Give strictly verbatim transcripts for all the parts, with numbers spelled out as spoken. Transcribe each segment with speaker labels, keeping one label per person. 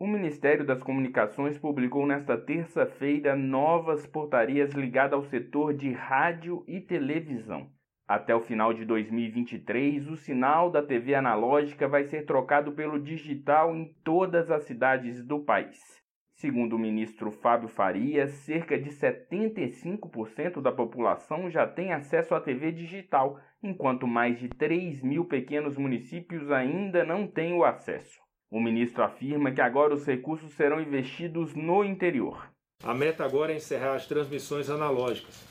Speaker 1: O Ministério das Comunicações publicou nesta terça-feira novas portarias ligadas ao setor de rádio e televisão. Até o final de dois mil e vinte e três, o sinal da T V analógica vai ser trocado pelo digital em todas as cidades do país. Segundo o ministro Fábio Faria, cerca de setenta e cinco por cento da população já tem acesso à T V digital, enquanto mais de três mil pequenos municípios ainda não têm o acesso. O ministro afirma que agora os recursos serão investidos no interior.
Speaker 2: A meta agora é encerrar as transmissões analógicas.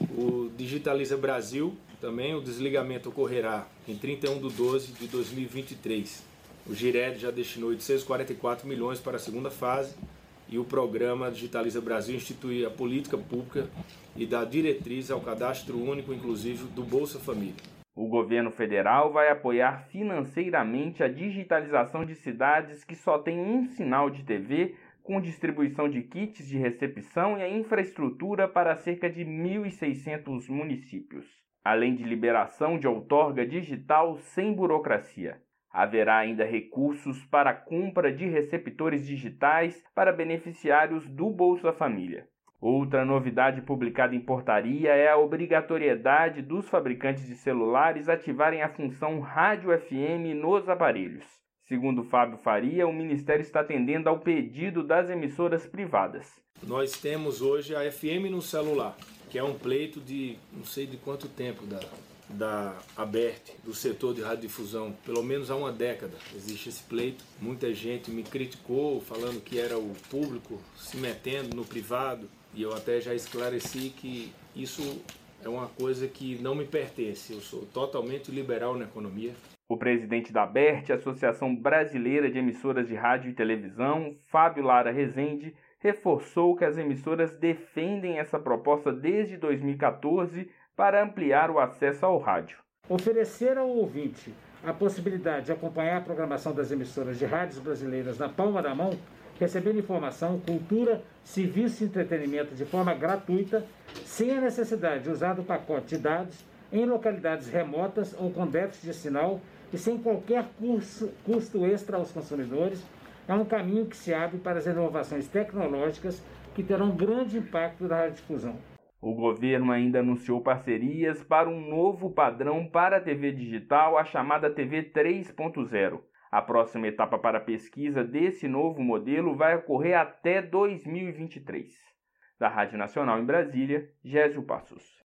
Speaker 2: O Digitaliza Brasil, também o desligamento ocorrerá em trinta e um de doze de dois mil e vinte e três. O Gired já destinou oitocentos e quarenta e quatro milhões para a segunda fase e o programa Digitaliza Brasil institui a política pública e dá diretriz ao cadastro único inclusivo do Bolsa Família.
Speaker 1: O governo federal vai apoiar financeiramente a digitalização de cidades que só têm um sinal de T V, com distribuição de kits de recepção e a infraestrutura para cerca de mil e seiscentos municípios, além de liberação de outorga digital sem burocracia. Haverá ainda recursos para a compra de receptores digitais para beneficiários do Bolsa Família. Outra novidade publicada em portaria é a obrigatoriedade dos fabricantes de celulares ativarem a função rádio F M nos aparelhos. Segundo Fábio Faria, o Ministério está atendendo ao pedido das emissoras privadas.
Speaker 2: Nós temos hoje a F M no celular, que é um pleito de não sei de quanto tempo da, da Abert, do setor de radiodifusão, pelo menos há uma década existe esse pleito. Muita gente me criticou falando que era o público se metendo no privado, e eu até já esclareci que isso é uma coisa que não me pertence, eu sou totalmente liberal na economia.
Speaker 1: O presidente da Abert, Associação Brasileira de Emissoras de Rádio e Televisão, Fábio Lara Rezende, reforçou que as emissoras defendem essa proposta desde dois mil e quatorze para ampliar o acesso ao rádio.
Speaker 3: Oferecer ao ouvinte a possibilidade de acompanhar a programação das emissoras de rádios brasileiras na palma da mão, recebendo informação, cultura, serviço e entretenimento de forma gratuita, sem a necessidade de usar o pacote de dados, em localidades remotas ou com déficit de sinal e sem qualquer custo, custo extra aos consumidores, é um caminho que se abre para as inovações tecnológicas que terão grande impacto na radiodifusão.
Speaker 1: O governo ainda anunciou parcerias para um novo padrão para a T V digital, a chamada T V três ponto zero. A próxima etapa para a pesquisa desse novo modelo vai ocorrer até dois mil e vinte e três. Da Rádio Nacional em Brasília, Gésio Passos.